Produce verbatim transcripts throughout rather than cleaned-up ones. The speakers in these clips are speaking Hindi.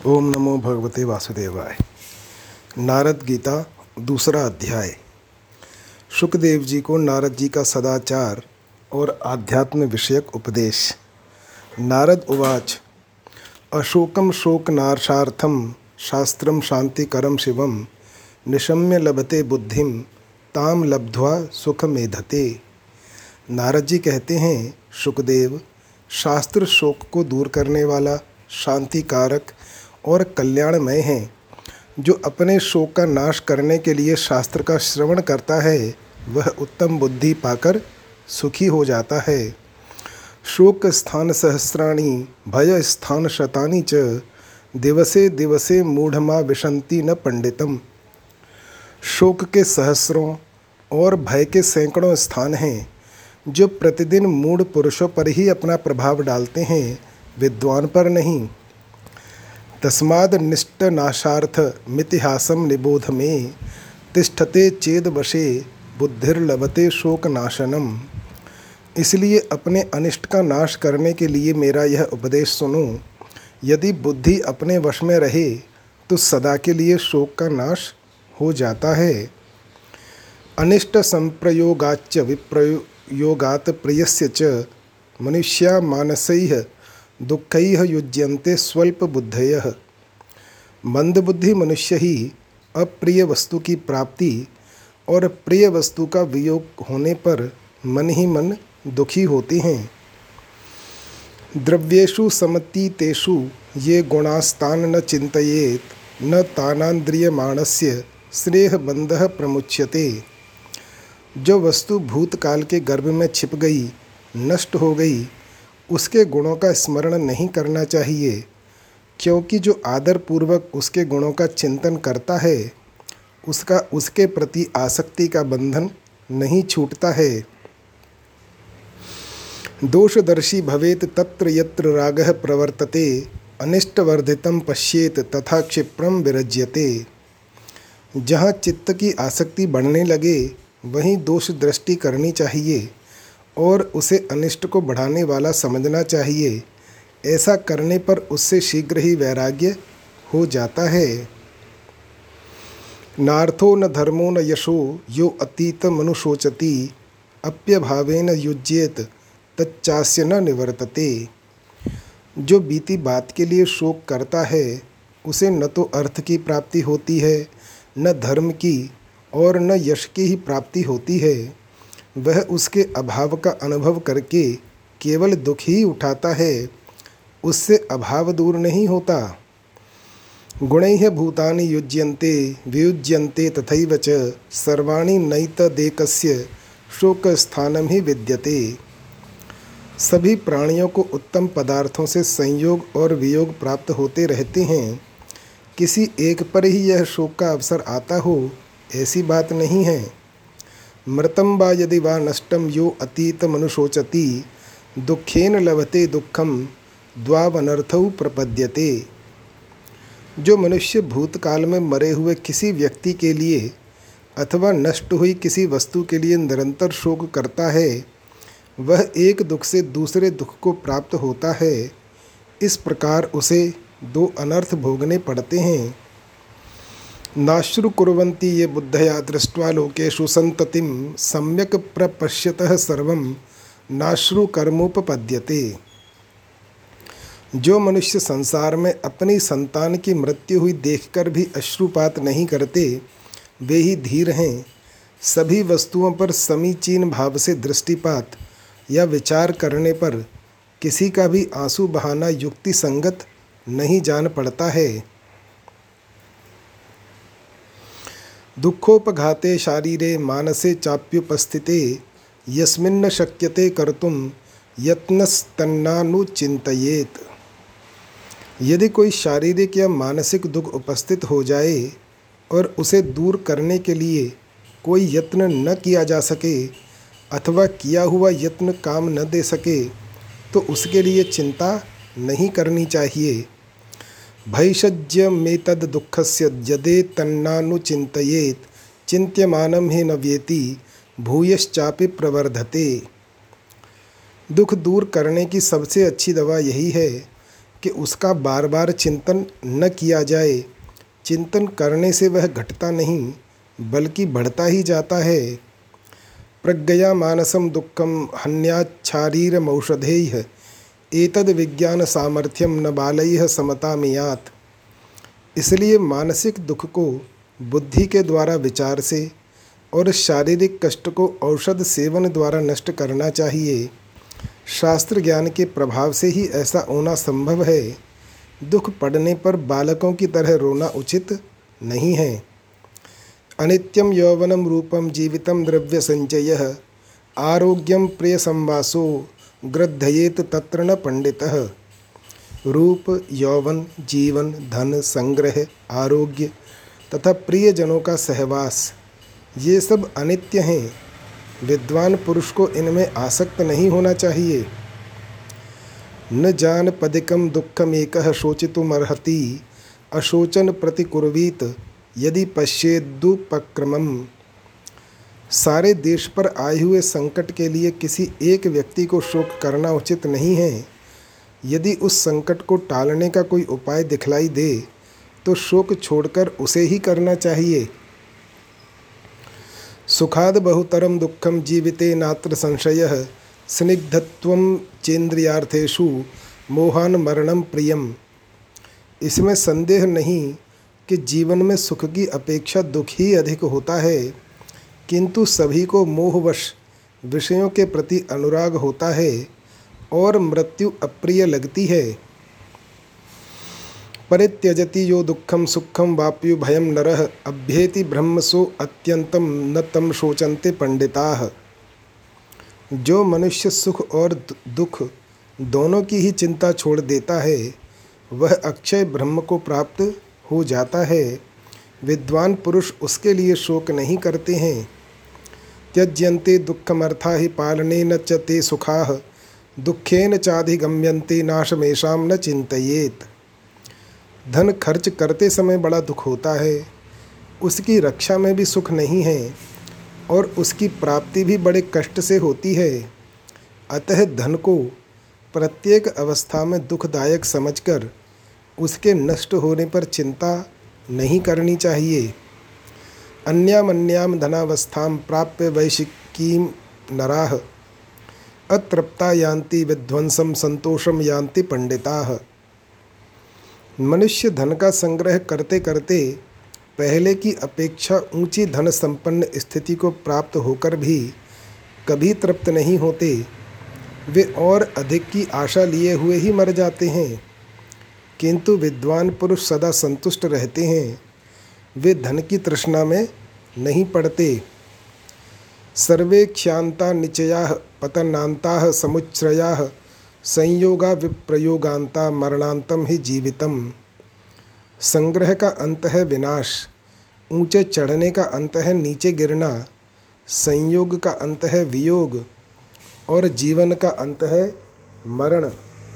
ओम नमो भगवते वासुदेवाय। नारद गीता दूसरा अध्याय। शुकदेव जी को नारद जी का सदाचार और आध्यात्म विषयक उपदेश। नारद उवाच। अशोकम शोकनाशार्थम शास्त्रम शांतिकरम शिवम निशम्य लभते बुद्धिम ताम लब्ध्वा सुख मेधते। नारद जी कहते हैं, शुकदेव, शास्त्र शोक को दूर करने वाला, शांतिकारक और कल्याणमय है। जो अपने शोक का नाश करने के लिए शास्त्र का श्रवण करता है वह उत्तम बुद्धि पाकर सुखी हो जाता है। शोक स्थान सहस्राणि भय स्थान शतानि च दिवसे दिवसे मूढ़मा विशन्ति न पंडितम। शोक के सहस्रों और भय के सैकड़ों स्थान हैं जो प्रतिदिन मूढ़ पुरुषों पर ही अपना प्रभाव डालते हैं, विद्वान पर नहीं। तस्माद् निष्ट नाशार्थ मितिहासम निबोध में तिष्ठते चेद वशे बुद्धिर्लभते शोक नाशनम। इसलिए अपने अनिष्ट का नाश करने के लिए मेरा यह उपदेश सुनो। यदि बुद्धि अपने वश में रहे तो सदा के लिए शोक का नाश हो जाता है। अनिष्ट संप्रयोगाच्च विप्रयोगात् प्रियस्य च मनुष्या मानसैः दुःखैः युज्यन्ते स्वल्प बुद्धयः। मंदबुद्धि मनुष्य ही अप्रिय वस्तु की प्राप्ति और प्रिय वस्तु का वियोग होने पर मन ही मन दुखी होते हैं। द्रव्येषु समतीतेषु ये गुणास्तान न चिंतयेत् न तानान्द्रियमाणस्य श्रेयःबन्धः प्रमुच्यते। जो वस्तु भूतकाल के गर्भ में छिप गई, नष्ट हो गई, उसके गुणों का स्मरण नहीं करना चाहिए, क्योंकि जो आदर पूर्वक उसके गुणों का चिंतन करता है उसका उसके प्रति आसक्ति का बंधन नहीं छूटता है। दोषदर्शी भवेत तत्र यत्र रागः प्रवर्तते अनिष्टवर्धितं पश्येत तथा क्षिप्रम विरज्यते। जहाँ चित्त की आसक्ति बढ़ने लगे वहीं दोष दृष्टि करनी चाहिए और उसे अनिष्ट को बढ़ाने वाला समझना चाहिए। ऐसा करने पर उससे शीघ्र ही वैराग्य हो जाता है। नार्थो न धर्मो न यशो यो अतीत मनुशोचति अप्यभावेन युज्येत तच्चास्य न निवर्तते। जो बीती बात के लिए शोक करता है उसे न तो अर्थ की प्राप्ति होती है, न धर्म की और न यश की ही प्राप्ति होती है। वह उसके अभाव का अनुभव करके केवल दुख ही उठाता है, उससे अभाव दूर नहीं होता। गुणैः भूतानि युज्यन्ते वियुज्यन्ते तथैव च सर्वाणि नैतदेकस्य शोकस्थानं ही विद्यते। सभी प्राणियों को उत्तम पदार्थों से संयोग और वियोग प्राप्त होते रहते हैं। किसी एक पर ही यह शोक का अवसर आता हो, ऐसी बात नहीं है। मृतं वा यदि वा नष्टं यो अतीत मनुशोचति दुखेन लभते दुःखम द्वावनर्थौ प्रपद्यते। जो मनुष्य भूतकाल में मरे हुए किसी व्यक्ति के लिए अथवा नष्ट हुई किसी वस्तु के लिए निरंतर शोक करता है वह एक दुख से दूसरे दुख को प्राप्त होता है। इस प्रकार उसे दो अनर्थ भोगने पड़ते हैं। नाश्रु कुर्वन्ति ये बुद्धया दृष्ट्वा लोकेषु संततिं सम्यक प्रपश्यतः सर्वं नाश्रु कर्मोपपद्यते। जो मनुष्य संसार में अपनी संतान की मृत्यु हुई देखकर भी अश्रुपात नहीं करते वे ही धीर हैं। सभी वस्तुओं पर समीचीन भाव से दृष्टिपात या विचार करने पर किसी का भी आंसू बहाना युक्ति संगत नहीं जान पड़ता है। दुखोपघाते शारीरे मानसे चाप्युपस्थिते यस्मिन्न शक्यते कर्तुं यत्नस्तन्नानुचिन्तयेत्। यदि कोई शारीरिक या मानसिक दुख उपस्थित हो जाए और उसे दूर करने के लिए कोई यत्न न किया जा सके अथवा किया हुआ यत्न काम न दे सके तो उसके लिए चिंता नहीं करनी चाहिए। भैषज्यमेतद् दुःखस्य यदे तन्नानुचिन्तयेत् चिन्त्यमानं हि न व्येति भूयश्चापि प्रवर्धते। दुख दूर करने की सबसे अच्छी दवा यही है कि उसका बार बार चिंतन न किया जाए। चिंतन करने से वह घटता नहीं बल्कि बढ़ता ही जाता है। प्रज्ञया मानसम दुःखम हन्याच्छारीरमौषधैः एतद् विज्ञान सामर्थ्यम न बालैः समतामियात्। इसलिए मानसिक दुख को बुद्धि के द्वारा विचार से और शारीरिक कष्ट को औषध सेवन द्वारा नष्ट करना चाहिए। शास्त्र ज्ञान के प्रभाव से ही ऐसा होना संभव है। दुख पड़ने पर बालकों की तरह रोना उचित नहीं है। अनित्यम यौवनम रूपम जीवितम द्रव्य संचयः आरोग्यम प्रिय संवासो गृध्येत तत्र न पंडितः। रूप, यौवन, जीवन, धन, संग्रह, आरोग्य तथा प्रियजनों का सहवास ये सब अनित्य हैं। विद्वान पुरुष को इनमें आसक्त नहीं होना चाहिए। न जान पदिकम दुःखमेकः शोचितुमर्हति अशोचन प्रतिकुर्वीत यदि पश्येदुपक्रमम्। सारे देश पर आए हुए संकट के लिए किसी एक व्यक्ति को शोक करना उचित नहीं है। यदि उस संकट को टालने का कोई उपाय दिखलाई दे तो शोक छोड़कर उसे ही करना चाहिए। सुखाद बहुतरम दुःखम जीविते नात्र संशयः स्निग्धत्वं चेन्द्रियार्थेषु मोहान मरणम प्रियम। इसमें संदेह नहीं कि जीवन में सुख की अपेक्षा दुख ही अधिक होता है, किंतु सभी को मोहवश विषयों के प्रति अनुराग होता है और मृत्यु अप्रिय लगती है। परित्यजति यो दुःखम सुखम वाप्यु भयम नरः अभ्येति ब्रह्म सो अत्यंतम न तम शोचन्ते पंडिताः। जो मनुष्य सुख और दुख दोनों की ही चिंता छोड़ देता है वह अक्षय ब्रह्म को प्राप्त हो जाता है। विद्वान पुरुष उसके लिए शोक नहीं करते हैं। त्यज्यन्ते दुःखमर्था हि पालनेन च ते सुखाः दुःखेन चाधिगम्यन्ते नाशमेषां न चिंतयेत्। धन खर्च करते समय बड़ा दुख होता है, उसकी रक्षा में भी सुख नहीं है और उसकी प्राप्ति भी बड़े कष्ट से होती है। अतः धन को प्रत्येक अवस्था में दुखदायक समझकर उसके नष्ट होने पर चिंता नहीं करनी चाहिए। अन्यामन्याम धनावस्थां प्राप्य वैशिकीं नराः अतृप्ता यान्ति विध्वंसम संतोषम यान्ति पंडिताः। मनुष्य धन का संग्रह करते करते पहले की अपेक्षा ऊंची धन संपन्न स्थिति को प्राप्त होकर भी कभी तृप्त नहीं होते। वे और अधिक की आशा लिए हुए ही मर जाते हैं। किंतु विद्वान पुरुष सदा संतुष्ट रहते हैं। वे धन की तृष्णा में नहीं पड़ते। सर्वे क्षांता निचयाः पतनान्ताः समुच्छ्रयाः संयोगा विप्रयोगांता मरणांतम ही जीवितम। संग्रह का अंत है विनाश, ऊंचे चढ़ने का अंत है नीचे गिरना, संयोग का अंत है वियोग और जीवन का अंत है मरण।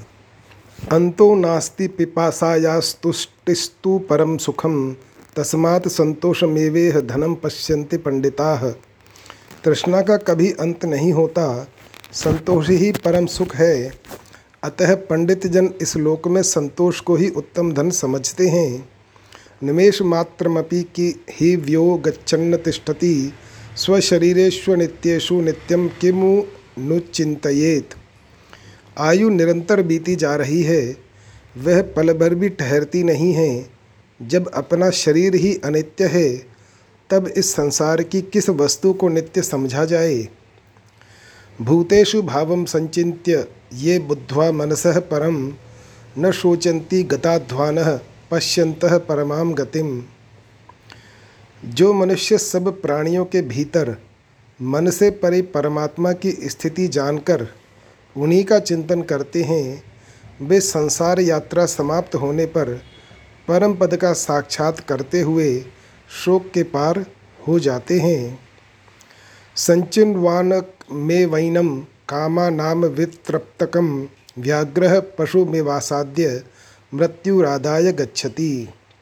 अंतो नास्ति पिपासायास्तुष्टिस्तु परम सुखम तस्मात् संतोषमेवेह धनम पश्यन्ति पंडिताः। तृष्णा का कभी अंत नहीं होता, संतोष ही परम सुख है। अतः पंडित जन इस लोक में संतोष को ही उत्तम धन समझते हैं। निमेष मात्रमपि कि ही व्यो गच्छन्न तिष्ठति स्वशरीरेषु नित्येषु नित्यम किमु नु चिंतयेत्। आयु निरंतर बीती जा रही है, वह पल भर भी ठहरती नहीं है। जब अपना शरीर ही अनित्य है तब इस संसार की किस वस्तु को नित्य समझा जाए। भूतेषु भावं संचिन्त्य ये बुद्ध्वा मनसः परम न शोचन्ति गताध्वानः पश्यन्तः परमां गतिम। जो मनुष्य सब प्राणियों के भीतर मन से परे परमात्मा की स्थिति जानकर उन्हीं का चिंतन करते हैं, वे संसार यात्रा समाप्त होने पर परम पद का साक्षात करते हुए शोक के पार हो जाते हैं। संचिन्वान में वैनम कामा नाम वित्रप्तकम व्याघ्रः पशुमेवासाद्य मृत्युरादाय गच्छति।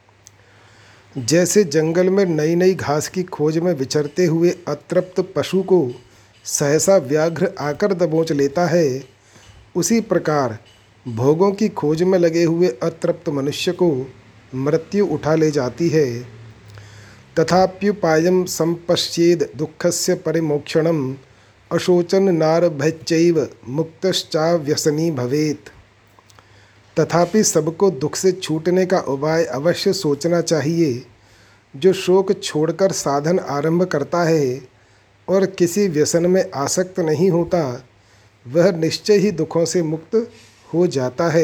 जैसे जंगल में नई नई घास की खोज में विचरते हुए अतृप्त पशु को सहसा व्याघ्र आकर दबोच लेता है, उसी प्रकार भोगों की खोज में लगे हुए अतृप्त मनुष्य को मृत्यु उठा ले जाती है। तथाप्युपायं संपश्येद दुःखस्य परिमोक्षणम् अशोचन नारभैश्चैव मुक्तश्चाव्यसनी भवेत्। तथापि सबको दुख से छूटने का उपाय अवश्य सोचना चाहिए। जो शोक छोड़कर साधन आरंभ करता है और किसी व्यसन में आसक्त नहीं होता, वह निश्चय ही दुखों से मुक्त हो जाता है।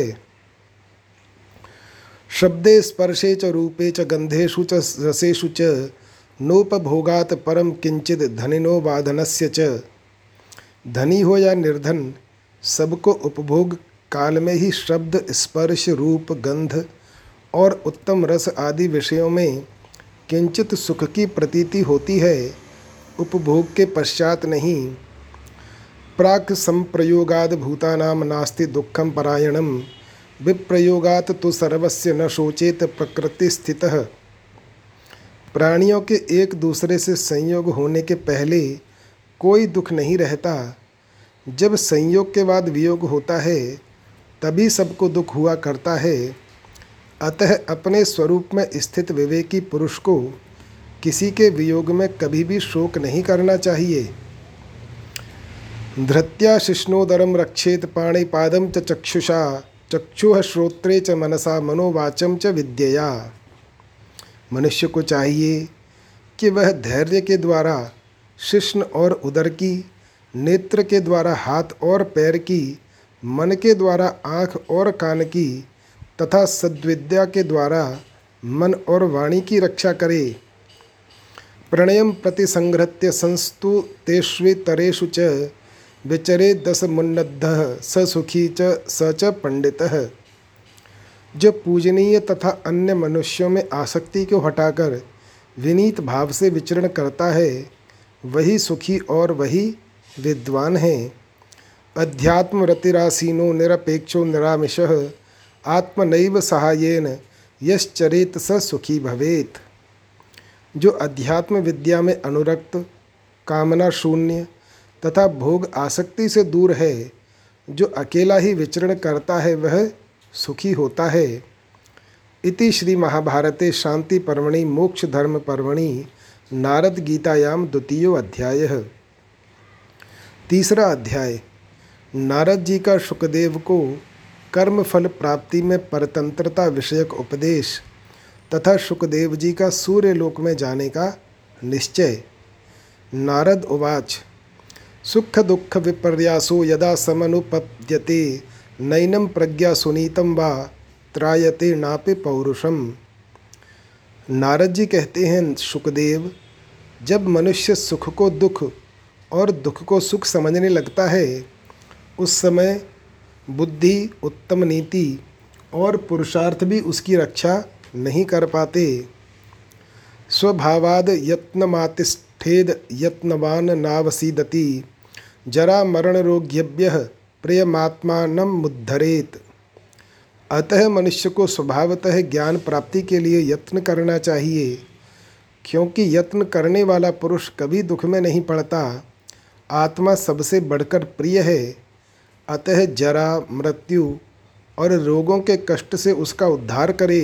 शब्दे स्पर्शे च रूपे च गंधेषु च रसेषु च नोपभोगात परम किंचित धनिनो बाधनस्य च। धनी हो या निर्धन, सबको उपभोग काल में ही शब्द, स्पर्श, रूप, गंध और उत्तम रस आदि विषयों में किंचित सुख की प्रतीति होती है, उपभोग के पश्चात नहीं। प्राक् संप्रयोगाद भूतानां नास्ति दुःखं परायणं विप्रयोगात तो सर्वस्य न शोचेत प्रकृति स्थितः। प्राणियों के एक दूसरे से संयोग होने के पहले कोई दुख नहीं रहता। जब संयोग के बाद वियोग होता है, तभी सबको दुख हुआ करता है। अतः अपने स्वरूप में स्थित विवेकी पुरुष को किसी के वियोग में कभी भी शोक नहीं करना चाहिए। धृत्या शिष्णोदरम रक्षेत पाणिपादम च चक्षुषा चक्षुः श्रोत्रे च मनसा मनोवाचम च विद्यया। मनुष्य को चाहिए कि वह धैर्य के द्वारा शिश्न और उदर की, नेत्र के द्वारा हाथ और पैर की, मन के द्वारा आँख और कान की तथा सद्विद्या के द्वारा मन और वाणी की रक्षा करे। प्रणयम प्रति संघृत्य संस्तु तेष्वेतरेषु च विचरे दस मुन्नद्धः स सुखी च स च पंडितः। जो पूजनीय तथा अन्य मनुष्यों में आसक्ति को हटाकर विनीत भाव से विचरण करता है, वही सुखी और वही विद्वान है। अध्यात्म रतिरासीनो निरपेक्षो निरामिषः आत्मनैव सहायेन यश्चरेत स सुखी भवेत्। जो अध्यात्म विद्या में अनुरक्त, कामना शून्य तथा भोग आसक्ति से दूर है, जो अकेला ही विचरण करता है, वह सुखी होता है। इति श्री महाभारते शांति पर्वणि मोक्ष धर्म पर्वणि नारद गीतायाम द्वितीयो अध्यायः। तीसरा अध्याय। नारद जी का शुकदेव को कर्म फल प्राप्ति में परतंत्रता विषयक उपदेश तथा शुकदेव जी का सूर्य लोक में जाने का निश्चय। नारद उवाच। सुख दुख विपर्यासो यदा समनुपद्यते नैनम प्रज्ञा सुनीतम वा त्रायते नापि पौरुषम। नारद जी कहते हैं, शुकदेव, जब मनुष्य सुख को दुख और दुख को सुख समझने लगता है, उस समय बुद्धि, उत्तम नीति और पुरुषार्थ भी उसकी रक्षा नहीं कर पाते। स्वभावाद यत्नमातिष्ठेद यत्नवान नावसीदति जरा मरण रोग्यभ्यः प्रियमात्मानं मुद्धरेत। अतः मनुष्य को स्वभावतः ज्ञान प्राप्ति के लिए यत्न करना चाहिए, क्योंकि यत्न करने वाला पुरुष कभी दुख में नहीं पड़ता। आत्मा सबसे बढ़कर प्रिय है, अतः जरा, मृत्यु और रोगों के कष्ट से उसका उद्धार करे।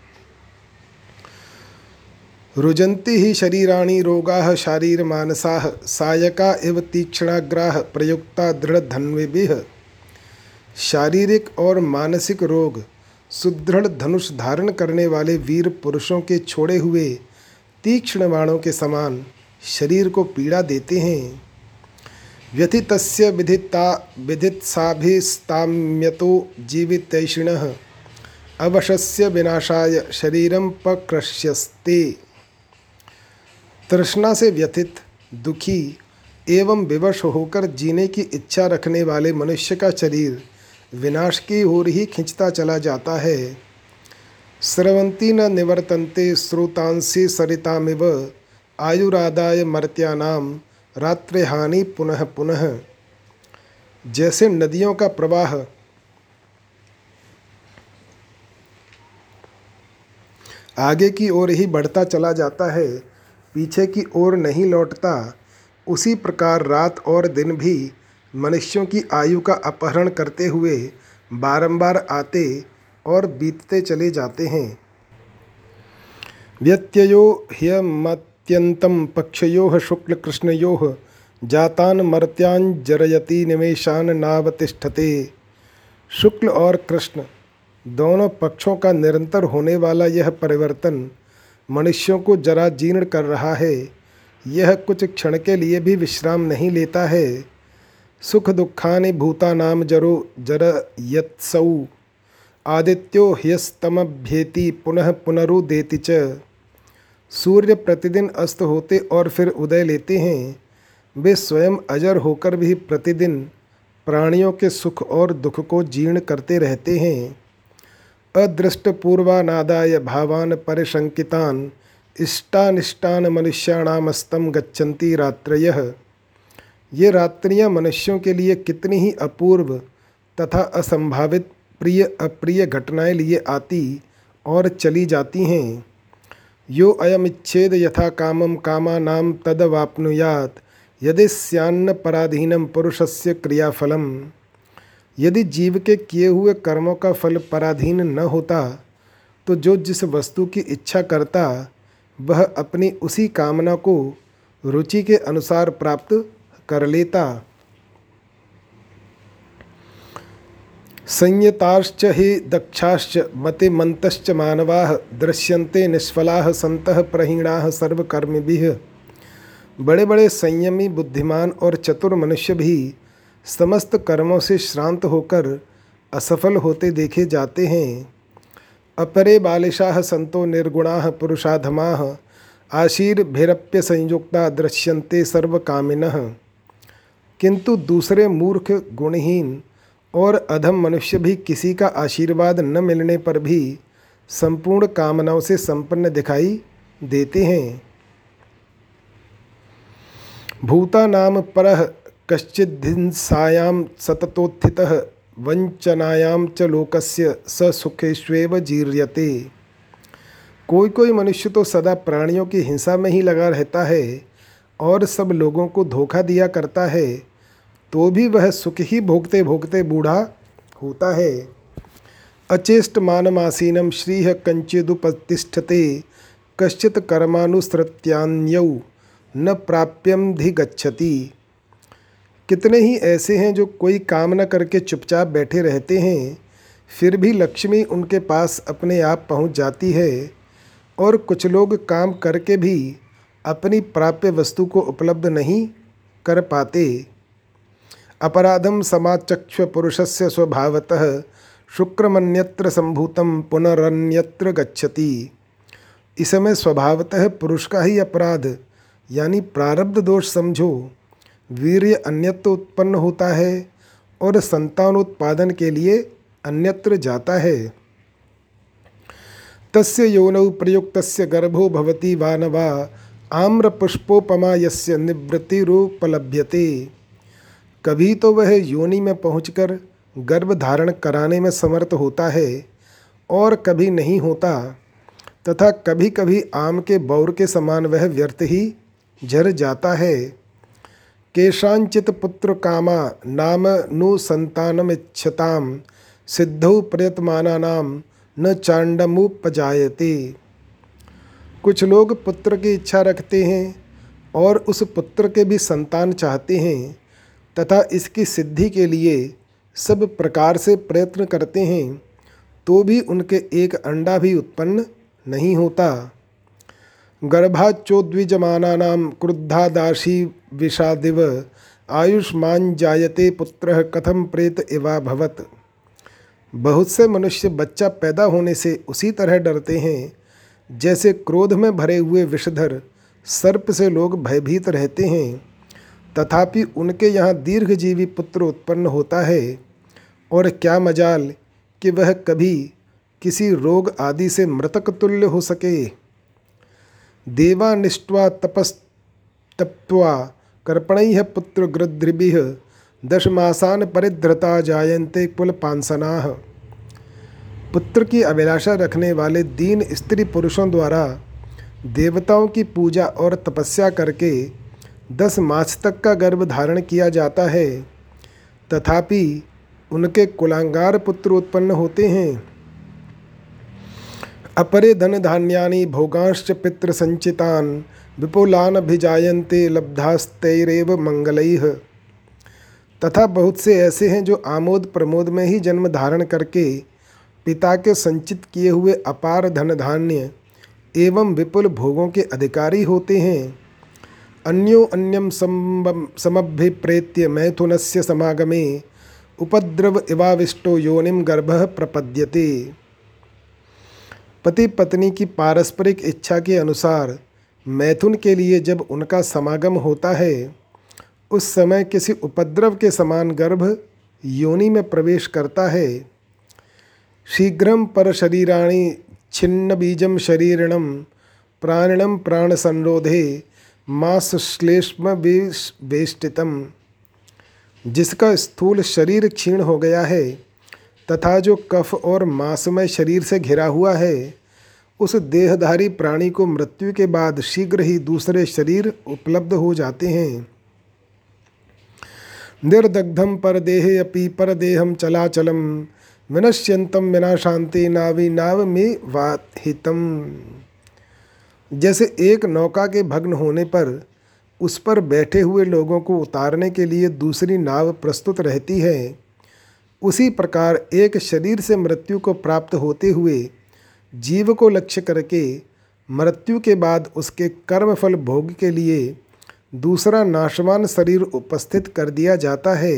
रुजन्ति ही शरीराणि रोगाः शारीर मानसाः सायका इव तीक्ष्णाग्राः प्रयुक्ता दृढ़ धन्विभिः। शारीरिक और मानसिक रोग सुदृढ़ धनुष धारण करने वाले वीर पुरुषों के छोड़े हुए तीक्ष्ण बाणों के समान शरीर को पीड़ा देते हैं। व्यथितस्य विधिता विधित्साभिस्ताम्यतो जीवितैषिणः अवशस्य विनाशाय शरीरं पकृष्यस्ते। तृष्णा से व्यथित, दुखी एवं विवश होकर जीने की इच्छा रखने वाले मनुष्य का शरीर विनाश की ओर ही खिंचता चला जाता है। स्रवन्ति न निवर्तन्ते श्रोतांसि सरितामिव आयुरादाय मर्त्यानाम रात्रिहानि पुनः पुनः। जैसे नदियों का प्रवाह आगे की ओर ही बढ़ता चला जाता है, पीछे की ओर नहीं लौटता, उसी प्रकार रात और दिन भी मनुष्यों की आयु का अपहरण करते हुए बारंबार आते और बीतते चले जाते हैं। व्यत्ययो ह्यमत्यन्तं पक्षयोः शुक्लकृष्णयोः जातान् मर्त्यान् जरयति निमेषान् नावतिष्ठते। शुक्ल और कृष्ण दोनों पक्षों का निरंतर होने वाला यह परिवर्तन मनुष्यों को जरा जीर्ण कर रहा है। यह कुछ क्षण के लिए भी विश्राम नहीं लेता है। सुख दुखानि भूतानां जरो जरयत्सौ आदित्यो ह्यस्तमभ्येति पुनः पुनरुदेति च। सूर्य प्रतिदिन अस्त होते और फिर उदय लेते हैं। वे स्वयं अजर होकर भी प्रतिदिन प्राणियों के सुख और दुख को जीर्ण करते रहते हैं। अदृष्टपूर्वानादाय भावान परिशंकितान इष्टानिष्टान मनुष्याणामस्तं गच्छन्ति रात्रयः। ये रात्रियां मनुष्यों के लिए कितनी ही अपूर्व तथा असंभावित प्रिय अप्रिय घटनाएं लिए आती और चली जाती हैं। यो अयमिच्छेद यथा कामं कामानां तदवाप्नुयात् यदि स्यान्न पराधीनं पुरुषस्य क्रियाफलम। यदि जीव के किए हुए कर्मों का फल पराधीन न होता तो जो जिस वस्तु की इच्छा करता वह अपनी उसी कामना को रुचि के अनुसार प्राप्त कर लेता। संयताश्च हि दक्षाश्च मतिमन्तश्च मानवाः दृश्यन्ते निष्फलाः सन्तः प्रहीणाः सर्वकर्मभिः। बड़े बड़े संयमी बुद्धिमान और चतुर मनुष्य भी समस्त कर्मों से श्रांत होकर असफल होते देखे जाते हैं। अपरे बालिशाः संतो निर्गुणाः पुरुषाधमाः आशीर्भिरप्य संयुक्ता दृश्यन्ते सर्वकामिनः। किंतु दूसरे मूर्ख गुणहीन और अधम मनुष्य भी किसी का आशीर्वाद न मिलने पर भी संपूर्ण कामनाओं से संपन्न दिखाई देते हैं। भूतानां परः कश्चिद्हिंसायां सततोत्थितः वंचनायां च लोकस्य स सुखेष्वेव जीर्यते। कोई कोई मनुष्य तो सदा प्राणियों की हिंसा में ही लगा रहता है और सब लोगों को धोखा दिया करता है, तो भी वह सुख ही भोगते भोगते बूढ़ा होता है। अचेष्ट मानमासीनं श्रीह कंचिदुपतिष्ठते कश्चित् कर्मानुसृत्यान्यौ न प्राप्यमधिगच्छति। कितने ही ऐसे हैं जो कोई काम न करके चुपचाप बैठे रहते हैं, फिर भी लक्ष्मी उनके पास अपने आप पहुंच जाती है, और कुछ लोग काम करके भी अपनी प्राप्य वस्तु को उपलब्ध नहीं कर पाते। अपराधम समाचक्ष पुरुषस्य स्वभावतः शुक्रमन्यत्र संभूतम पुनरन्यत्र गच्छति। इसमें स्वभावतः पुरुष का ही अपराध यानी प्रारब्ध दोष समझो। वीर्य अन्यत्र उत्पन्न होता है और संतान उत्पादन के लिए अन्यत्र जाता है। तस्य योनौ प्रयुक्तस्य गर्भो भवति वा न वा आम्र पुष्पोपमा यस्य निवृत्तिरुपलभ्यते। कभी तो वह योनि में पहुंचकर गर्भ धारण कराने में समर्थ होता है और कभी नहीं होता, तथा कभी कभी आम के बौर के समान वह व्यर्थ ही झर जाता है। केषांचित् पुत्र कामा नाम नु संतानमिच्छताम सिद्धौ प्रयतमानानां न चांडमुपजायते। कुछ लोग पुत्र की इच्छा रखते हैं और उस पुत्र के भी संतान चाहते हैं तथा इसकी सिद्धि के लिए सब प्रकार से प्रयत्न करते हैं, तो भी उनके एक अंडा भी उत्पन्न नहीं होता। गर्भाच्चोद्विजमानानां क्रुद्धादाशी विषादिव आयुष्मान जायते पुत्रः कथम प्रेत इवाभवत्। बहुत से मनुष्य बच्चा पैदा होने से उसी तरह डरते हैं जैसे क्रोध में भरे हुए विषधर सर्प से लोग भयभीत रहते हैं, तथापि उनके यहाँ दीर्घजीवी पुत्र उत्पन्न होता है, और क्या मजाल कि वह कभी किसी रोग आदि से मृतक तुल्य हो सके। देवानिष्ट्वा तपस्तप्त्वा कर्पणैः पुत्र गृध्रिभिः दशमासान परिधृता जायन्ते कुलपांसनाः। पुत्र की अभिलाषा रखने वाले दीन स्त्री पुरुषों द्वारा देवताओं की पूजा और तपस्या करके दस मास तक का गर्भ धारण किया जाता है, तथापि उनके कुलांगार पुत्र उत्पन्न होते हैं। अपरे धन धान्यानि भोगांश्च पितृ संचितान विपुलान अभिजायन्ते लब्धास्तैरेव मंगलैः। तथा बहुत से ऐसे हैं जो आमोद प्रमोद में ही जन्म धारण करके पिता के संचित किए हुए अपार धन धान्य एवं विपुल भोगों के अधिकारी होते हैं। अन्यो अन्यम समभ्यप्रेत्य मैथुनस्य समागमे उपद्रव इवाविष्टो योनिम गर्भः प्रपद्यते। पति पत्नी की पारस्परिक इच्छा के अनुसार मैथुन के लिए जब उनका समागम होता है, उस समय किसी उपद्रव के समान गर्भ योनि में प्रवेश करता है। शीघ्रम पर शरीराणि छिन्न बीजम शरीरणम प्राणिनम प्राण संरोधे मास श्लेष्म वेष्टितम। जिसका स्थूल शरीर क्षीण हो गया है तथा जो कफ और मांसमय शरीर से घिरा हुआ है, उस देहधारी प्राणी को मृत्यु के बाद शीघ्र ही दूसरे शरीर उपलब्ध हो जाते हैं। निर्दग्धम पर देहे अपि पर देहम चलाचलम विनश्यंतम विनाशांति नावि नाव में वाहितम। जैसे एक नौका के भग्न होने पर उस पर बैठे हुए लोगों को उतारने के लिए दूसरी नाव प्रस्तुत रहती है, उसी प्रकार एक शरीर से मृत्यु को प्राप्त होते हुए जीव को लक्ष्य करके मृत्यु के बाद उसके कर्मफल भोग के लिए दूसरा नाशवान शरीर उपस्थित कर दिया जाता है।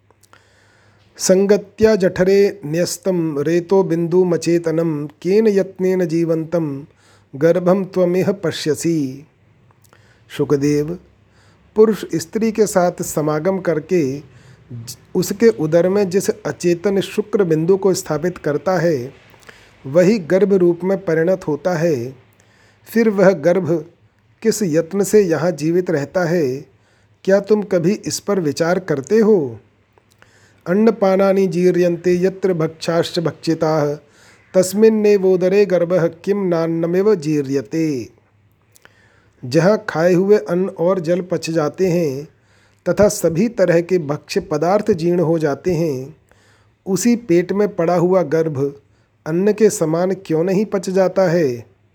संगत्या जठरे न्यस्तम रेतो बिंदु मचेतनम केन यत्नेन जीवंतम गर्भम त्वमेह पश्यसि। शुकदेव, पुरुष स्त्री के साथ समागम करके उसके उदर में जिस अचेतन शुक्र बिंदु को स्थापित करता है, वही गर्भ रूप में परिणत होता है। फिर वह गर्भ किस यत्न से यहाँ जीवित रहता है, क्या तुम कभी इस पर विचार करते हो? अन्नपानानि जीर्यन्ते यत्र भक्षाश्च भक्षिताः तस्मिन्नेवोदरे गर्भः किम नान्नमेव जीर्यते। जहाँ खाए हुए अन्न और जल पच जाते हैं तथा सभी तरह के भक्ष्य पदार्थ जीर्ण हो जाते हैं, उसी पेट में पड़ा हुआ गर्भ अन्न के समान क्यों नहीं पच जाता है?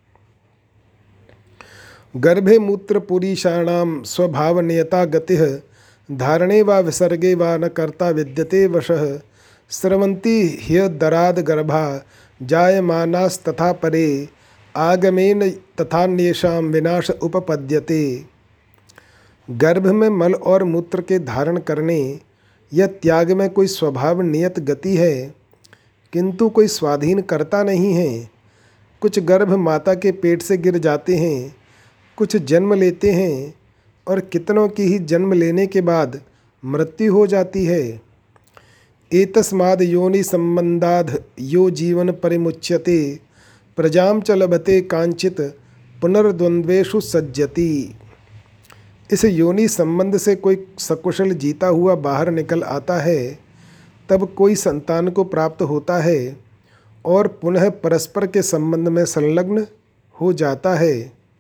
गर्भे मूत्र पुरीषाणाम स्वभाव नियता गतिः धारणे वा विसर्गे वा न कर्ता विद्यते वशः स्रवन्ति ह्यदराद गर्भा जायमानास्तथा परे आगमेन तथान्येषां विनाश उपपद्यते। गर्भ में मल और मूत्र के धारण करने या त्याग में कोई स्वभाव नियत गति है, किंतु कोई स्वाधीन करता नहीं है। कुछ गर्भ माता के पेट से गिर जाते हैं, कुछ जन्म लेते हैं और कितनों की ही जन्म लेने के बाद मृत्यु हो जाती है। एतस्माद् योनि संबंधाद् यो जीवन परिमुच्यते प्रजाम च लभते कांचित पुनर्द्वंद्वेषु सज्जति। इस योनि संबंध से कोई सकुशल जीता हुआ बाहर निकल आता है, तब कोई संतान को प्राप्त होता है और पुनः परस्पर के संबंध में संलग्न हो जाता है।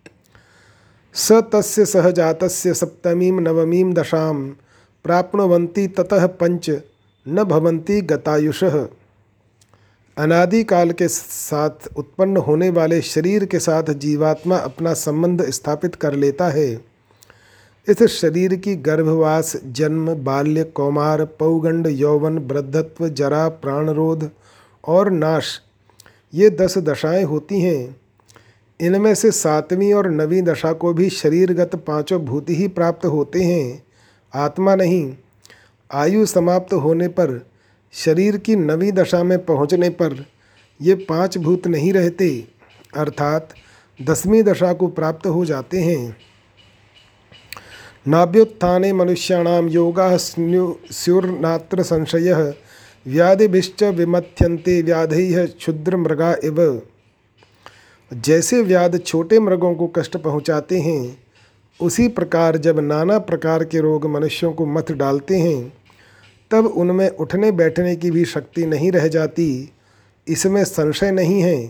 स तस्य सहजातस्य सप्तमीं नवमीं दशां प्राप्नुवन्ति ततः पंच न भवन्ति गतायुषः। अनादिकाल के साथ उत्पन्न होने वाले शरीर के साथ जीवात्मा अपना संबंध स्थापित कर लेता है। इस शरीर की गर्भवास, जन्म, बाल्य, कौमार, पौगंड, यौवन, वृद्धत्व, जरा, प्राणरोध और नाश, ये दस दशाएं होती हैं। इनमें से सातवीं और नवीं दशा को भी शरीरगत पांचों भूत ही प्राप्त होते हैं, आत्मा नहीं। आयु समाप्त होने पर शरीर की नवीं दशा में पहुँचने पर ये पांच भूत नहीं रहते, अर्थात दसवीं दशा को प्राप्त हो जाते हैं। नाभ्युत्थाने मनुष्याणां योगाः स्युर्नात्र संशयः व्याधिभिश्च विमथ्यन्ते व्याधैः क्षुद्र मृगा इव। जैसे व्याध छोटे मृगों को कष्ट पहुँचाते हैं, उसी प्रकार जब नाना प्रकार के रोग मनुष्यों को मथ डालते हैं, तब उनमें उठने बैठने की भी शक्ति नहीं रह जाती, इसमें संशय नहीं है।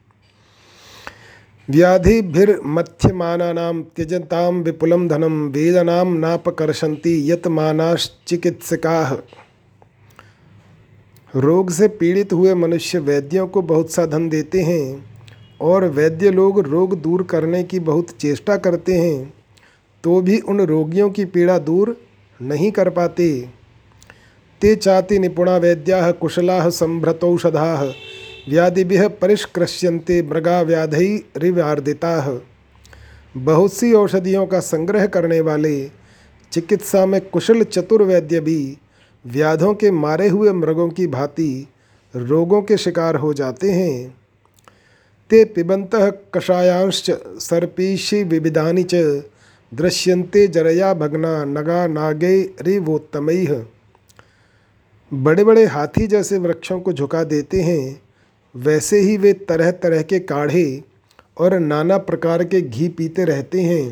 व्याधिभिर्मथ्यमानानां त्यजतां विपुलं धनं वेदनां नापकर्षन्ति यत मानाश्चिकित्सकाः। रोग से पीड़ित हुए मनुष्य वैद्यों को बहुत सा धन देते हैं और वैद्य लोग रोग दूर करने की बहुत चेष्टा करते हैं, तो भी उन रोगियों की पीड़ा दूर नहीं कर पाते। ते चाति निपुणा वैद्याः कुशलाः संभृतौषधाः व्याधिभिः परिष्कृष्यन्ते मृगा व्याधैरिवार्दिताः। बहुत सी औषधियों का संग्रह करने वाले चिकित्सा में कुशल चतुर वैद्य भी व्याधों के मारे हुए मृगों की भांति रोगों के शिकार हो जाते हैं। ते पिबन्तः कषायांश्च सर्पीषि विविधानि च दृश्यन्ते जरया भग्ना नगा नागैरिवोत्तमैः। बड़े बड़े हाथी जैसे वृक्षों को झुका देते हैं, वैसे ही वे तरह तरह के काढ़े और नाना प्रकार के घी पीते रहते हैं,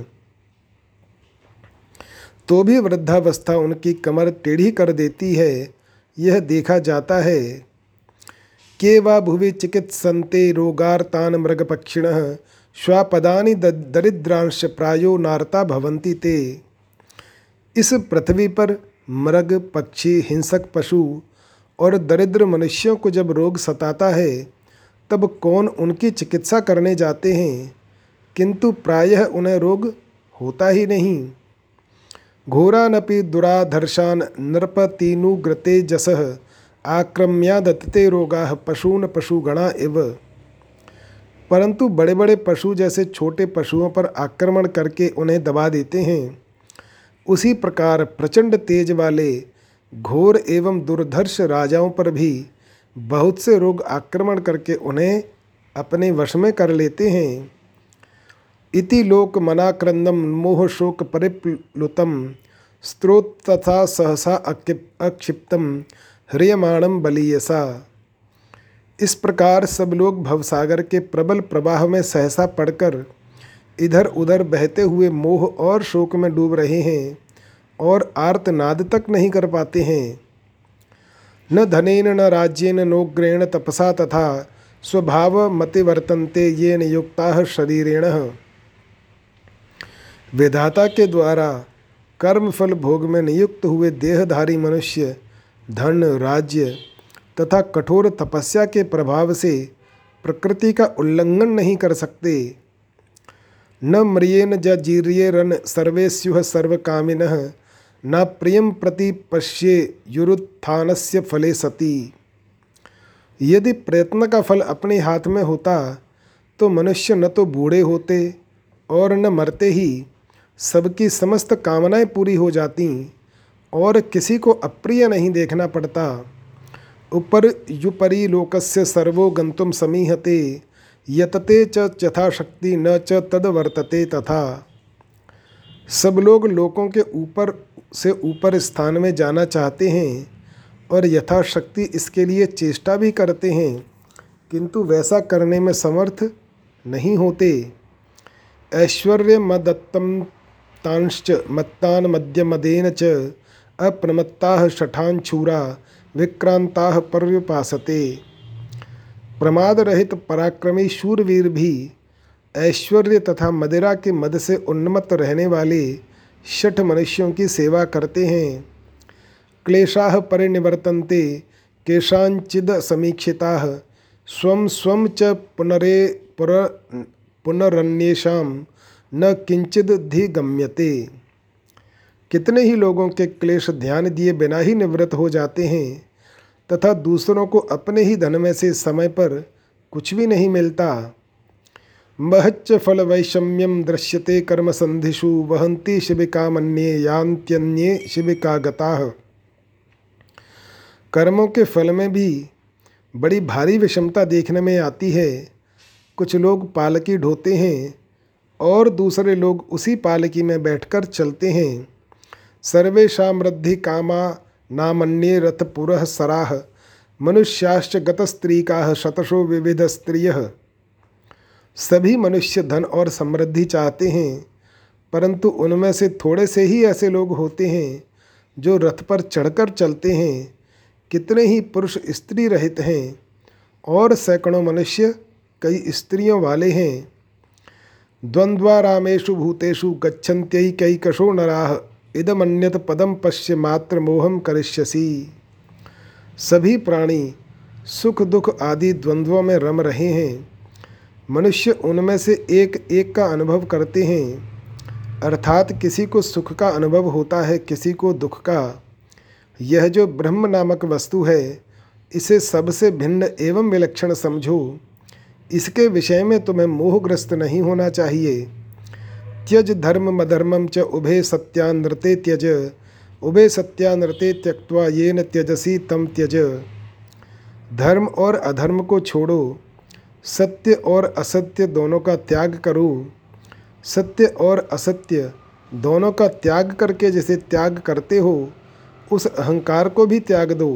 तो भी वृद्धावस्था उनकी कमर टेढ़ी कर देती है। यह देखा जाता है। के वा भुवि चिकित्सन्ते रोगार्तान् मृगपक्षिणः श्वापदानि दरिद्रांश प्रायो नार्ता भवन्ति ते। इस पृथ्वी पर मृग, पक्षी, हिंसक पशु और दरिद्र मनुष्यों को जब रोग सताता है, तब कौन उनकी चिकित्सा करने जाते हैं, किंतु प्रायः उन्हें रोग होता ही नहीं। घोरानपि दुराधर्षान् नृपतीनुग्रतेजसः आक्रम्यादत्ते रोगाः पशून् पशुगणा इव। परंतु बड़े बड़े पशु जैसे छोटे पशुओं पर आक्रमण करके उन्हें दबा देते हैं, उसी प्रकार प्रचंड तेज वाले घोर एवं दुर्धर्ष राजाओं पर भी बहुत से रोग आक्रमण करके उन्हें अपने वश में कर लेते हैं। इति लोक मनाक्रंदम मोह शोक परिप्लुतम स्त्रोत तथा सहसा अक्षिप्तम ह्रियमाणम बलीयसा। इस प्रकार सब लोग भवसागर के प्रबल प्रवाह में सहसा पड़कर इधर उधर बहते हुए मोह और शोक में डूब रहे हैं और आर्तनाद तक नहीं कर पाते हैं। न धनेन न राज्येन नोग्रेण तपसा तथा स्वभाव मति वर्तन्ते येन युक्ताः शरीरेण। विधाता के द्वारा कर्मफल भोग में नियुक्त हुए देहधारी मनुष्य धन, राज्य तथा कठोर तपस्या के प्रभाव से प्रकृति का उल्लंघन नहीं कर सकते। न म्रियेण जजीर्येरन सर्वे स्युः सर्वकामिनः न प्रियं प्रति पश्येयुरुत्थानस्य फले सति। यदि प्रयत्न का फल अपने हाथ में होता तो मनुष्य न तो बूढ़े होते और न मरते ही सबकी समस्त कामनाएं पूरी हो जाती और किसी को अप्रिय नहीं देखना पड़ता। उपर युपरि लोकस्य सर्वो गंतुम समीहते यतते च यथाशक्ति न च तद वर्तते तथा। सब लोग लोकों के ऊपर से ऊपर स्थान में जाना चाहते हैं और यथाशक्ति इसके लिए चेष्टा भी करते हैं, किंतु वैसा करने में समर्थ नहीं होते। ऐश्वर्य मदत्तम तांश्च मत्तान मद्यमदेन च अप्रमत्ताः शठान छूरा विक्रांताः पर्युपासते। प्रमाद रहित पराक्रमी शूरवीर भी ऐश्वर्य तथा मदिरा के मद से उन्मत्त रहने वाले शठ मनुष्यों की सेवा करते हैं। क्लेशाः परिनिवर्तन्ते केषांचिद समीक्षिताः स्वं स्वं च पुनरे पुर पुनरन्येषां न किंचिद धिगम्यते। कितने ही लोगों के क्लेश ध्यान दिए बिना ही निवृत्त हो जाते हैं तथा दूसरों को अपने ही धन में से समय पर कुछ भी नहीं मिलता। महच्च फल वैषम्यम दृश्यते कर्म संधिषु वहन्ति शिबिका मन्ये यान्त्यन्ये शिबिका गताः। कर्मों के फल में भी बड़ी भारी विषमता देखने में आती है। कुछ लोग पालकी ढोते हैं और दूसरे लोग उसी पालकी में बैठकर चलते हैं। सर्वेषां वृद्धि कामा नामन्ये रथ पुरः सराः मनुष्याश्च गतस्त्रीकाः शतशो विविध स्त्रियः। सभी मनुष्य धन और समृद्धि चाहते हैं, परंतु उनमें से थोड़े से ही ऐसे लोग होते हैं जो रथ पर चढ़कर चलते हैं। कितने ही पुरुष स्त्री रहित हैं और सैकड़ों मनुष्य कई स्त्रियों वाले हैं। द्वंद्वारामेषु भूतेषु गच्छन्त्यैकैकशो नराः इदमन्यत पदम पश्य मात्र मोहम करिष्यसि। सभी प्राणी सुख दुख आदि द्वंद्वों में रम रहे हैं। मनुष्य उनमें से एक एक का अनुभव करते हैं, अर्थात किसी को सुख का अनुभव होता है, किसी को दुख का। यह जो ब्रह्म नामक वस्तु है, इसे सबसे भिन्न एवं विलक्षण समझो। इसके विषय में तुम्हें मोहग्रस्त नहीं होना चाहिए। त्यज धर्म अधर्मम च उभे सत्यानृते त्यज, उभे सत्यानृते त्यक्त्वा येन त्यजसी तम त्यज। धर्म और अधर्म को छोड़ो, सत्य और असत्य दोनों का त्याग करो। सत्य और असत्य दोनों का त्याग करके जैसे त्याग करते हो, उस अहंकार को भी त्याग दो।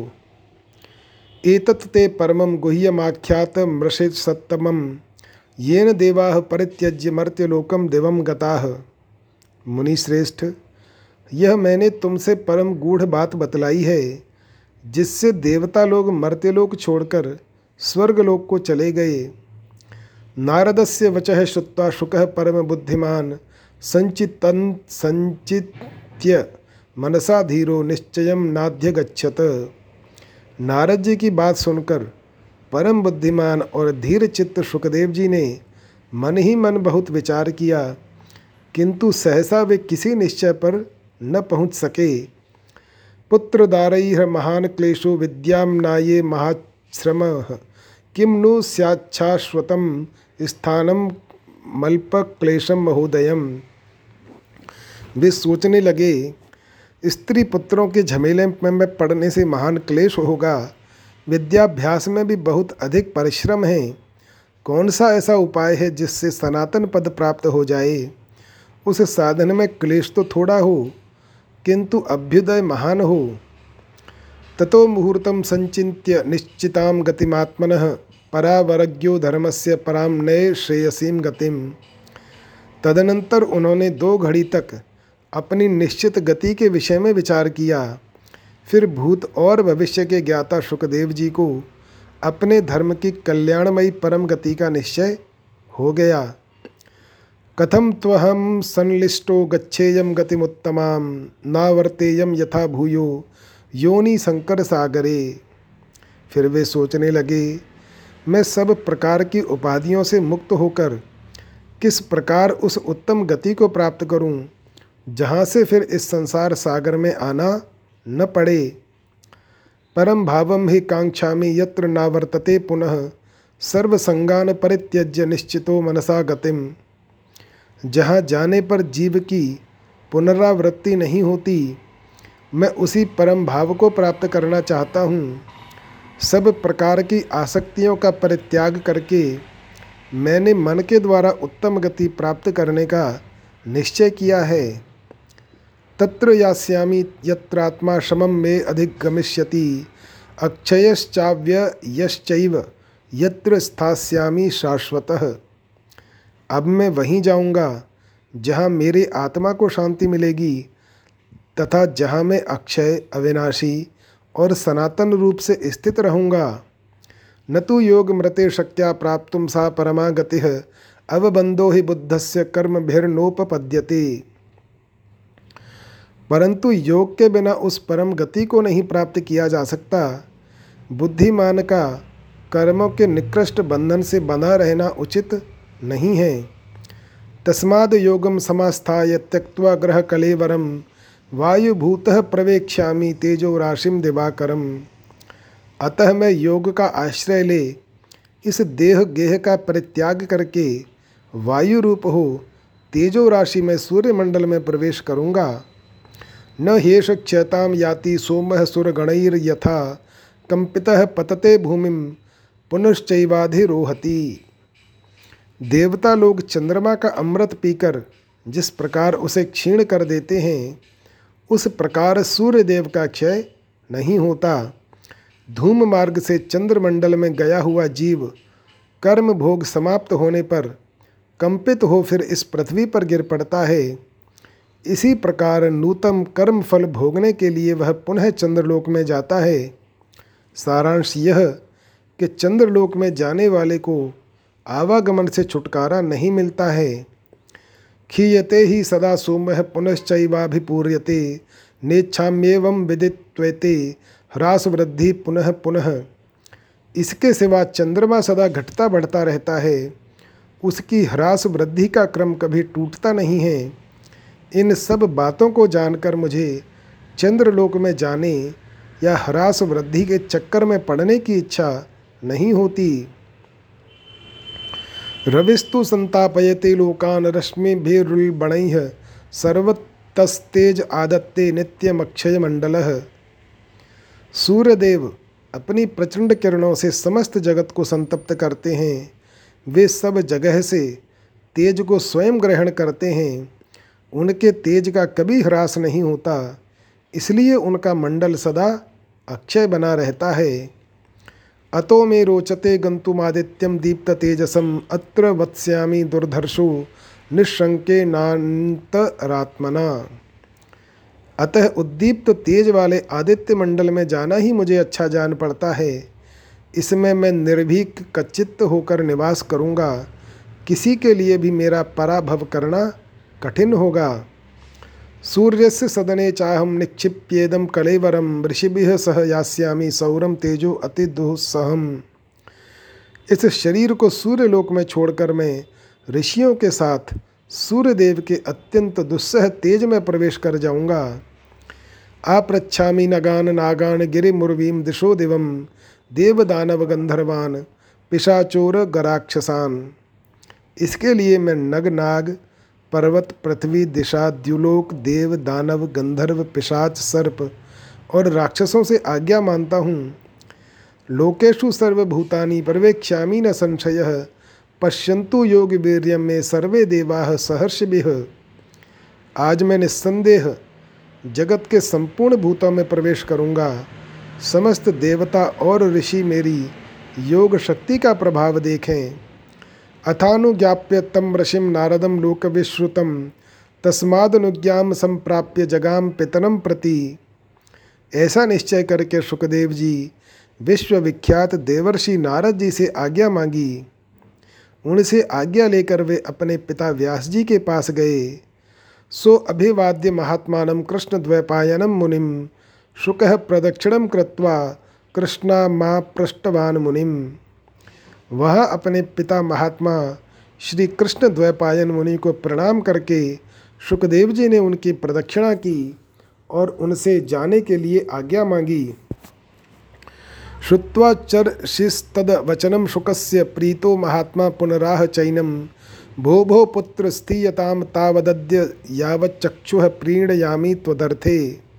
एतत् ते परमं गुह्यमाख्यात मृषित सत्तमं, येन देवाः परित्यज्य मर्त्यलोकम दिवम गताः। मुनि श्रेष्ठ, यह मैंने तुमसे परम गूढ़ बात बतलाई है, जिससे देवता लोग मर्त्यलोक छोड़कर स्वर्गलोक को चले गए। नारदस्य वचः श्रुत्वा शुकः परम बुद्धिमान, संचितन संचित्य मनसा धीरो निश्चयम नाध्यगच्छत। नारद जी की बात सुनकर परम बुद्धिमान और धीर चित्त शुकदेव जी ने मन ही मन बहुत विचार किया, किंतु सहसा वे किसी निश्चय पर न पहुँच सके। पुत्रदारैः महान क्लेशो विद्याम्नाये महाश्रमः, किम नु स्याच्छाश्वतं स्थानम मल्पक्लेशम महोदयम। वे सोचने लगे, स्त्री पुत्रों के झमेले में पड़ने से महान क्लेश होगा, विद्याभ्यास में भी बहुत अधिक परिश्रम है। कौन सा ऐसा उपाय है जिससे सनातन पद प्राप्त हो जाए? उस साधन में क्लेश तो थोड़ा हो, किंतु अभ्युदय महान हो। ततो मुहूर्तं संचिन्त्य निश्चितां गतिमात्मनः, परावरज्ञो धर्मस्य परां नये श्रेयसीं गतिम। तदनंतर उन्होंने दो घड़ी तक अपनी निश्चित गति के विषय में विचार किया। फिर भूत और भविष्य के ज्ञाता शुकदेव जी को अपने धर्म की कल्याणमयी परम गति का निश्चय हो गया। कथम त्वहम संलिष्टो गच्छेयम गतिमुत्तमां, नावर्तेयम यथा भूयो योनि संकर सागरे। फिर वे सोचने लगे, मैं सब प्रकार की उपाधियों से मुक्त होकर किस प्रकार उस उत्तम गति को प्राप्त करूं, जहाँ से फिर इस संसार सागर में आना न पड़े। परम भावम ही कांक्षामि यत्र नावर्तते पुनः, सर्वसंगान परित्यज्य निश्चितो मनसा गतिम। जहाँ जाने पर जीव की पुनरावृत्ति नहीं होती, मैं उसी परम भाव को प्राप्त करना चाहता हूँ। सब प्रकार की आसक्तियों का परित्याग करके मैंने मन के द्वारा उत्तम गति प्राप्त करने का निश्चय किया है। तत्र यास्यामि यत्रात्मा शमं मे अधिगमिष्यति, अक्षयश्चाव्ययश्चैव यत्र स्थास्यामि शाश्वतः। अब मैं वहीं जाऊंगा जहाँ मेरे आत्मा को शांति मिलेगी, तथा जहाँ मैं अक्षय, अविनाशी और सनातन रूप से स्थित रहूँगा। न तो योग मृते शक्त्या प्राप्तुम सा परमा गतिः, अवबंधो ही बुद्धस्य कर्मभिर्नोपपद्यते। परंतु योग के बिना उस परम गति को नहीं प्राप्त किया जा सकता। बुद्धिमान का कर्मों के निकृष्ट बंधन से बंधा रहना उचित नहीं है। तस्माद् योगम समास्थाय त्यक्त्वा ग्रह कलेवरम, वायुभूतः प्रवेक्ष्यामि तेजो राशिम दिवाकरम। अतः मैं योग का आश्रय ले इस देह गेह का परित्याग करके वायु रूप हो तेजो राशि में सूर्यमंडल में प्रवेश करूँगा। न हेष क्षयताम याति सोमः सुरगणैर्यथा, कंपितः पतते भूमिम पुनश्चैवाधिरोहति। देवता लोग चंद्रमा का अमृत पीकर जिस प्रकार उसे क्षीण कर देते हैं, उस प्रकार सूर्यदेव का क्षय नहीं होता। धूम मार्ग से चंद्रमंडल में गया हुआ जीव कर्म भोग समाप्त होने पर कंपित हो फिर इस पृथ्वी पर गिर पड़ता है। इसी प्रकार नूतन कर्म फल भोगने के लिए वह पुनः चंद्रलोक में जाता है। सारांश यह कि चंद्रलोक में जाने वाले को आवागमन से छुटकारा नहीं मिलता है। क्षीयते ही सदा सोमः पुनश्चैवाभिपूर्यते, नेच्छाम्येवं विदित्वेते ह्रास वृद्धि पुनः पुनः। इसके सिवा चंद्रमा सदा घटता बढ़ता रहता है, उसकी ह्रास वृद्धि का क्रम कभी टूटता नहीं है। इन सब बातों को जानकर मुझे चंद्रलोक में जाने या ह्रास वृद्धि के चक्कर में पड़ने की इच्छा नहीं होती। रविस्तु संतापयते लोकान रश्मिभिरुल्बणैः सर्वतस्तेज आदत्ते नित्यमक्षय मंडलः। सूर्यदेव अपनी प्रचंड किरणों से समस्त जगत को संतप्त करते हैं। वे सब जगह से तेज को स्वयं ग्रहण करते हैं, उनके तेज का कभी ह्रास नहीं होता, इसलिए उनका मंडल सदा अक्षय बना रहता है। अतो मे रोचते गंतुमादित्यम दीप्त तेजसम अत्र वत्स्यामि दुर्धर्षो निःशंके नान्तरात्मना। अतः उद्दीप्त तेज वाले आदित्य मंडल में जाना ही मुझे अच्छा जान पड़ता है। इसमें मैं निर्भीक कच्चित्त होकर निवास करूँगा, किसी के लिए भी मेरा पराभव करना कठिन होगा। सूर्यस्य सदने चाहम निक्षिप्येदम कलेवरम ऋषिभिः सह यास्यामि सौरम तेजो अति दुस्सहम। इस शरीर को सूर्यलोक में छोड़कर मैं ऋषियों के साथ सूर्यदेव के अत्यंत दुस्सह तेज में प्रवेश कर जाऊंगा। आपृच्छामि नगान नागान गिरिमुर्वीम दिशो दिवम देवदानव गंधर्वान पिशाचोर गराक्षसान। इसके लिए मैं नग नाग पर्वत पृथ्वी दिशा द्युलोक देव दानव गंधर्व पिशाच सर्प और राक्षसों से आज्ञा मानता हूँ। लोकेषु सर्वभूतानि पर्यवेक्ष्यामि न संशयः पश्यन्तु योग वीर्यं मे सर्वे देवाः सहर्षिभिः। आज मैं निस्संदेह जगत के संपूर्ण भूतों में प्रवेश करूँगा। समस्त देवता और ऋषि मेरी योग शक्ति का प्रभाव देखें। अथानुज्ञाप्य तम ऋषिम नारदम लोकविश्रुतम तस्मादनुज्ञाम संप्राप्य जगाम पितरम प्रति। ऐसा निश्चय करके शुकदेव जी विश्वविख्यात देवर्षि नारद जी से आज्ञा मांगी। उनसे आज्ञा लेकर वे अपने पिता व्यास जी के पास गए। सो अभिवाद्य महात्मानं कृष्णद्वैपायनं मुनिम शुकः प्रदक्षिणं कृत्वा कृष्णामा पृष्टवान मुनिम। वह अपने पिता महात्मा श्री कृष्ण द्वैपायन मुनि को प्रणाम करके शुकदेव जी ने उनकी प्रदक्षिणा की और उनसे जाने के लिए आज्ञा मांगी। श्रुत्वा चर्षिस्तद्वचनं शुकस्य प्रीतो महात्मा पुनराह चैनम भो भो पुत्र स्थीयताम तावदद्य यावच्चक्षुः प्रीणयामि त्वदर्थे।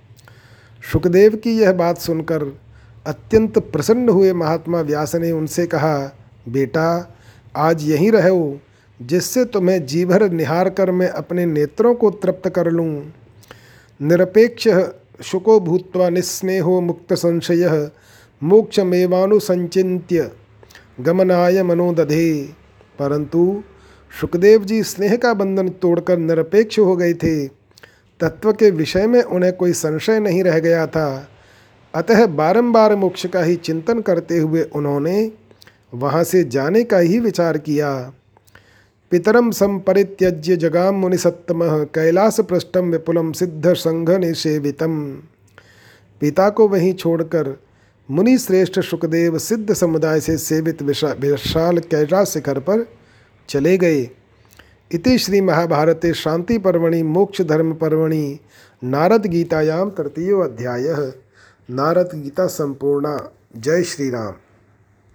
शुकदेव की यह बात सुनकर अत्यंत प्रसन्न हुए महात्मा व्यास ने उनसे कहा, बेटा आज यहीं रहो, जिससे तुम्हें जी भर निहार कर मैं अपने नेत्रों को तृप्त कर लूँ। निरपेक्ष शुको भूत्वा निस्नेहो मुक्त संशयः मोक्षमेवानुसंचिन्त्य गमनाय मनोदधे। परंतु शुकदेव जी स्नेह का बंधन तोड़कर निरपेक्ष हो गए थे। तत्व के विषय में उन्हें कोई संशय नहीं रह गया था। अतः बारंबार मोक्ष का ही चिंतन करते हुए उन्होंने वहाँ से जाने का ही विचार किया। पितरम संपरित्यज्य जगाम मुनिसत्तमः कैलास पृष्ठम विपुलम सिद्ध संघ निषेवितम। पिता को वहीं छोड़कर मुनि श्रेष्ठ शुकदेव सिद्ध समुदाय से सेवित विशाल कैलास शिखर पर चले गए। इति श्री महाभारते शांति पर्वणि मोक्ष धर्म पर्वणि नारद गीतायां तृतीयो अध्यायः। नारद गीता संपूर्णा। जय श्री राम।